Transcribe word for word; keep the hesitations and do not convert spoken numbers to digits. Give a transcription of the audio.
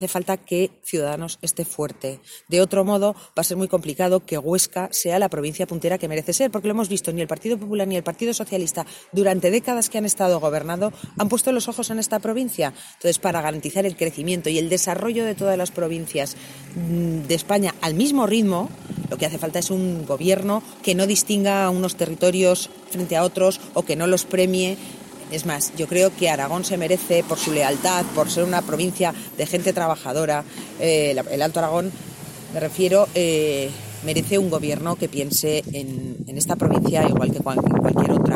Hace falta que Ciudadanos esté fuerte. De otro modo, va a ser muy complicado que Huesca sea la provincia puntera que merece ser, porque lo hemos visto, ni el Partido Popular ni el Partido Socialista, durante décadas que han estado gobernando, han puesto los ojos en esta provincia. Entonces, para garantizar el crecimiento y el desarrollo de todas las provincias de España al mismo ritmo, lo que hace falta es un gobierno que no distinga a unos territorios frente a otros o que no los premie. Es más, yo creo que Aragón se merece, por su lealtad, por ser una provincia de gente trabajadora, eh, el Alto Aragón, me refiero, eh, merece un gobierno que piense en, en esta provincia igual que cualquier otra.